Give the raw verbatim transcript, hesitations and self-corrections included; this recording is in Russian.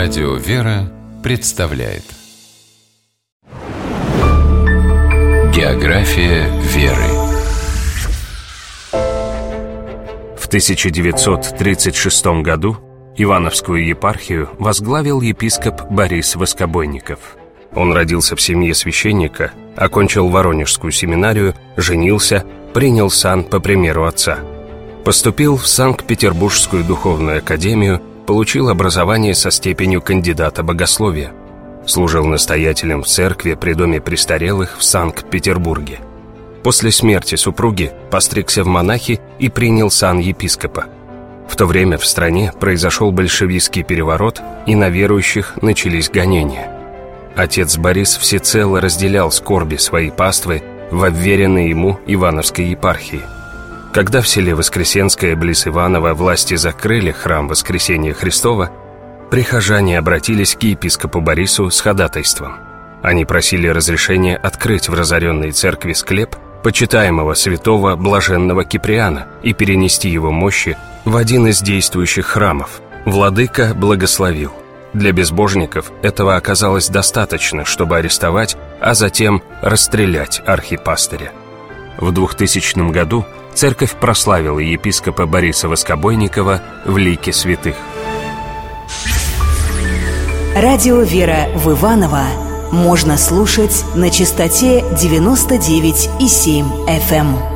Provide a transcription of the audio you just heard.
Радио «Вера» представляет География веры. В тысяча девятьсот тридцать шестом году Ивановскую епархию возглавил епископ Борис Воскобойников. Он родился в семье священника, окончил Воронежскую семинарию, женился, принял сан по примеру отца. Поступил в Санкт-Петербургскую духовную академию, получил образование со степенью кандидата богословия. Служил настоятелем в церкви при доме престарелых в Санкт-Петербурге. После смерти супруги постригся в монахи и принял сан епископа. В то время в стране произошел большевистский переворот, и на верующих начались гонения. Отец Борис всецело разделял скорби своей паствы в обверенной ему Ивановской епархии. Когда в селе Воскресенское близ Иваново власти закрыли храм Воскресения Христова, прихожане обратились к епископу Борису с ходатайством. Они просили разрешения открыть в разоренной церкви склеп почитаемого святого блаженного Киприана и перенести его мощи в один из действующих храмов. Владыка благословил. Для безбожников этого оказалось достаточно, чтобы арестовать, а затем расстрелять архипастыря. В двухтысячном году церковь прославила епископа Бориса Воскобойникова в лике святых. Радио «Вера» в Иваново можно слушать на частоте девяносто девять и семь эф эм.